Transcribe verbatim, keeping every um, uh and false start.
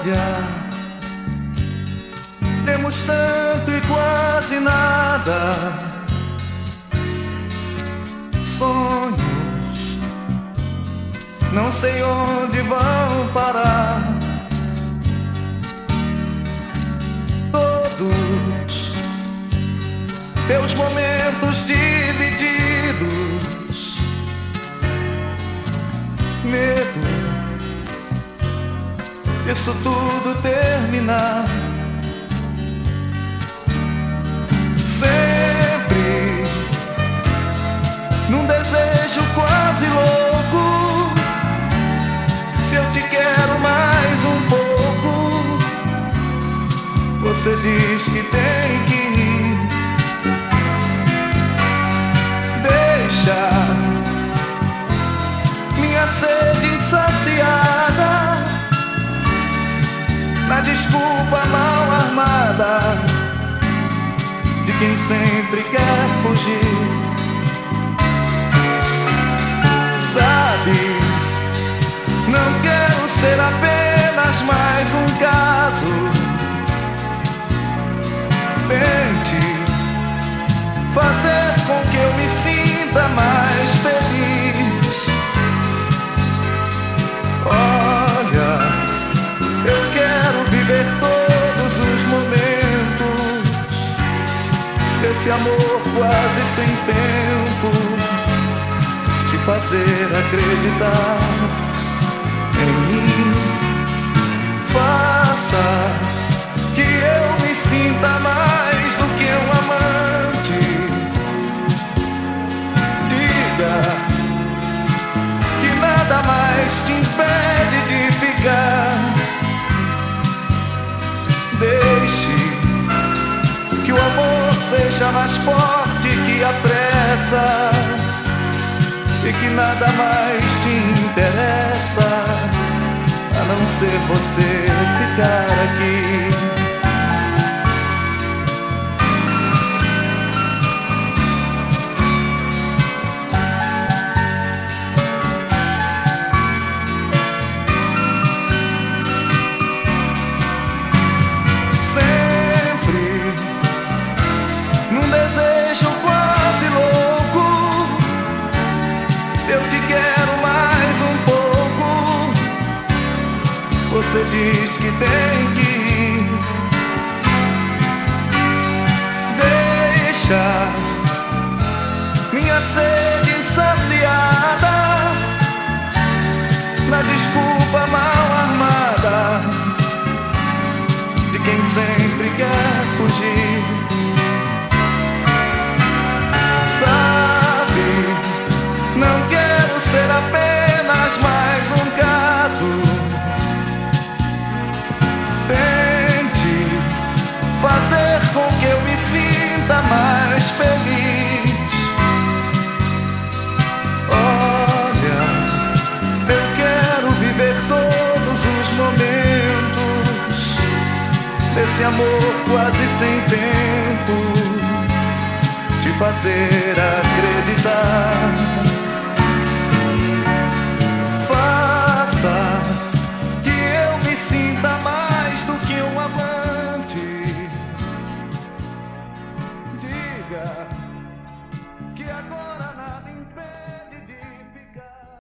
Olha, temos tanto e quase nada. Sonhos, não sei onde vão parar. Todos teus momentos divididos, medo disso tudo terminar. Sempre num desejo quase louco, se eu te quero mais um pouco, você diz que tem que ir. Deixa minha sede insaciada na desculpa mal armada de quem sempre quer fugir. Sabe, não quero ser apenas mais um caso. Tente fazer com que eu me sinta mais feliz. Olha, eu quero viver todos os momentos desse amor quase sem tempo, te fazer acreditar em mim. Faça que eu me sinta mais do que um amante. Diga que nada mais te impede de ficar. Deixe que o amor seja mais forte que a pressa, e que nada mais te interessa a não ser você ficar aqui. Você diz que tem que ir. Deixa minha sede insaciada na desculpa mal armada de quem sempre quer fugir. Sabe, não quero ser apenas mais um caso. Tente fazer com que eu me sinta mais feliz. Olha, eu quero viver todos os momentos desse amor quase sem tempo, te fazer acreditar